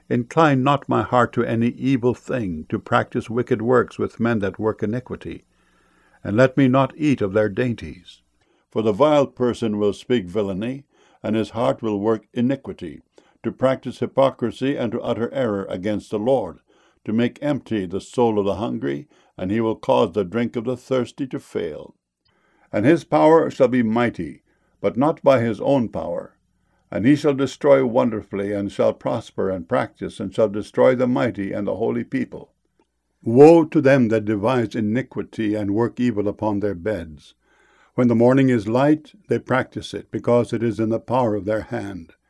Incline not my heart to any evil thing, to practice wicked works with men that work iniquity, and let me not eat of their dainties. For the vile person will speak villainy, and his heart will work iniquity, to practice hypocrisy and to utter error against the Lord, to make empty the soul of the hungry, and he will cause the drink of the thirsty to fail. And his power shall be mighty, but not by his own power. And he shall destroy wonderfully, and shall prosper and practice, and shall destroy the mighty and the holy people. Woe to them that devise iniquity and work evil upon their beds. When the morning is light, they practice it, because it is in the power of their hand.